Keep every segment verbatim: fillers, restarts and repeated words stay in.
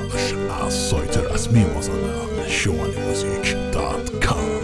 بخش از سایت رسمی مازندران شمالی موزیک دات کام.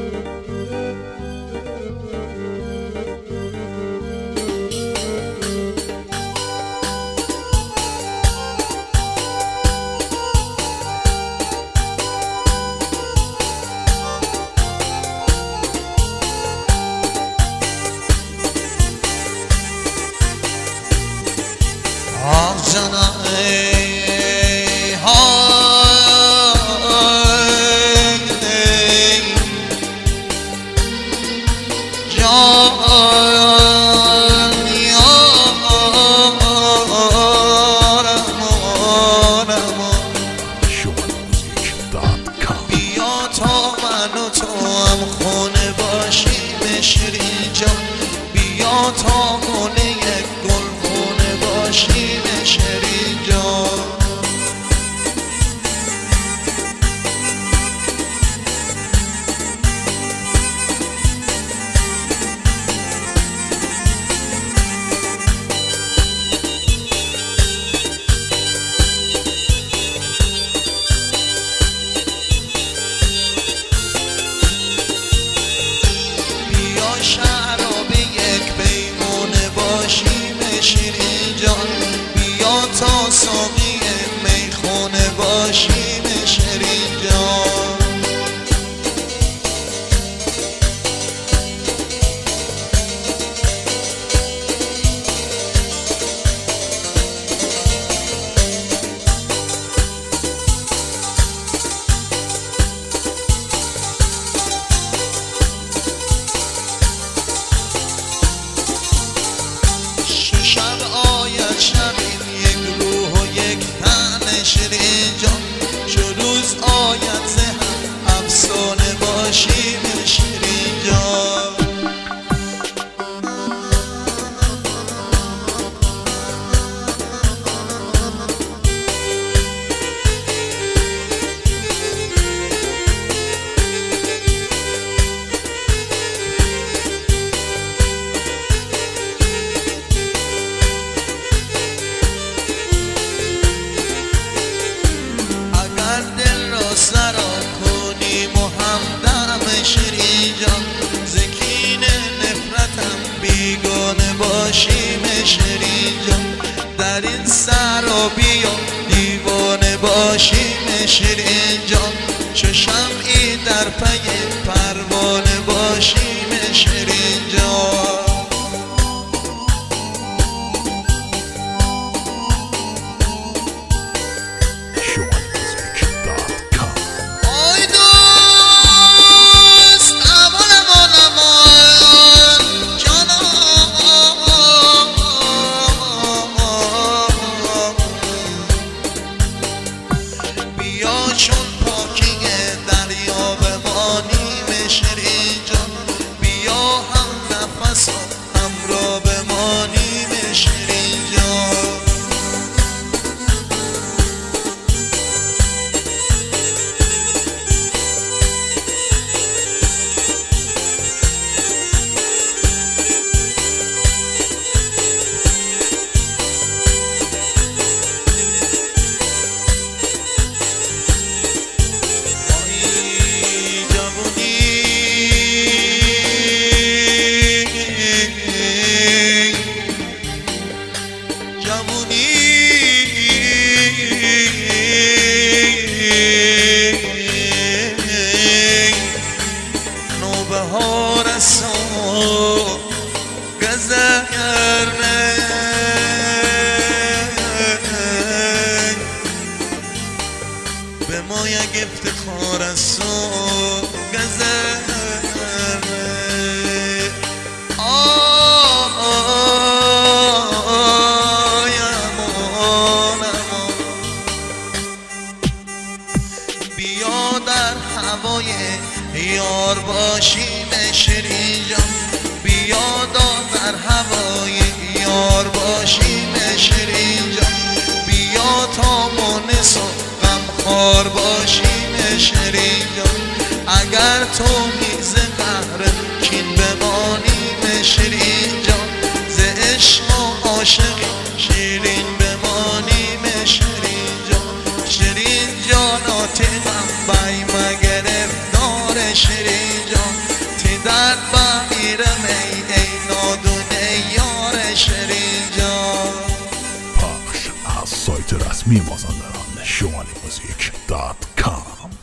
بیا تا من و تو هم خونه باشیم شیرین جان، بیا تا گونه یک گل خونه باشیم شیرین جان. شراب یک پیمونه باشیم شیرین جان، بیا تا ساقی میخونه باشیم شیرین جان. شب آید شبین یک روح و یک تن شیرین جان، چو روز آید زهم افسانه باشیم شیرین جان. سرا کنیم و همدم شیرین جان، زکین نفرتم بیگانه باشیم شیرین جان. در این سرا بیا دیوانه باشیم شیرین جان، چو شمعی در پی پروانه باشیم شیرین جان. چون پاکی دریا بمانیم شیرین جان، بیا هم نفس و همراه بمانیم شیرین جان. نوبهار سو گذرنه به ما یک افتخار است و گذرنه. آه آه امان امان، بیا در هوای یار باشیم شیرین جان، بیا در هوای یار باشیم شیرین جان. بیا تا مونس و غمخوار باشیم شیرین جان، اگر تو میز قهر کین بمانیم شیرین جان. ز عشق و عاشقی شیرین بمانیم شیرین جان. شیرین تی غم بای مگرفتار شیرین جان تی در بایرم ای ای نادونه یار شیرین جان. پخش از سایت رسمی مازندران شمالی موزیک دات کام.